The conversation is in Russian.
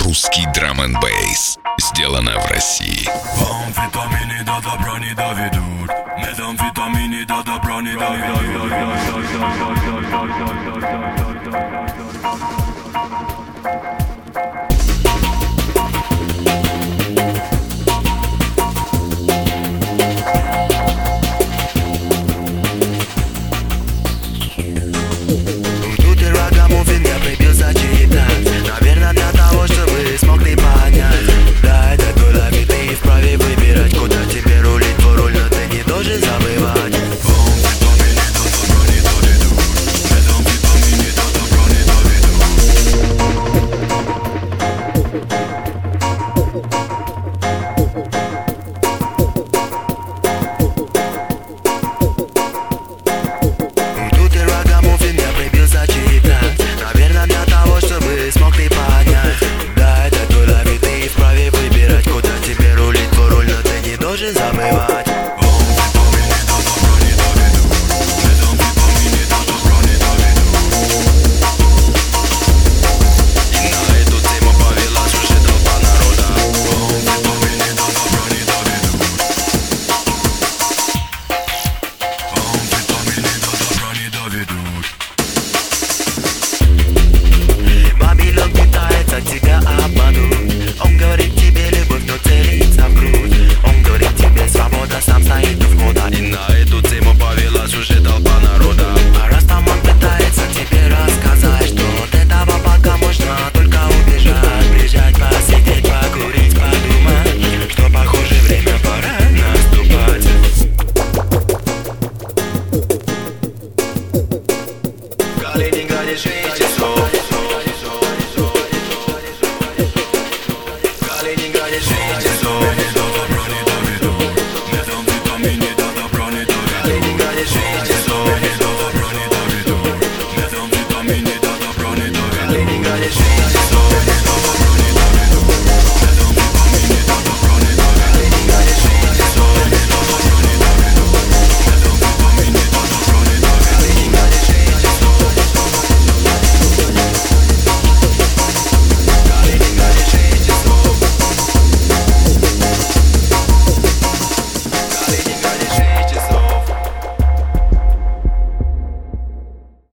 Русский драм-н-бейс. Сделано в России. Амфетамины до добра не доведут. Метамфетамины до добра не доведут. Наверное, для того, чтобы смогли понять. Да, это твой лайф, и ты вправе выбирать, куда тебе рулить, твой руль, но ты не должен забывать. Амфетамины до добра не доведут. Метамфетамины до добра не Тут и рагамуфин, я прибился читать. Наверное, для того, чтобы смогли понять. Да, это твой лайф, и ты вправе выбирать, куда тебе рулить, твой руль, но ты не должен забывать. Амфетамины до добра не доведут. Метамфетамины до добра не доведут. И на эту тему повелась уже толпа народа. Амфетамины до добра не доведут. Амфетамины до добра не доведут. Вавилон пытается тебя обмануть. Он говорит тебе любовь, но целится в грудь. Он говорит тебе свобода, сам стоит у входа. И на эту тему повелась уже толпа народа. А раз там он пытается тебе рассказать, что от этого пока можно только убежать. Приезжать, посидеть, покурить, подумать, что похоже время пора наступать. В Калининграде жизнь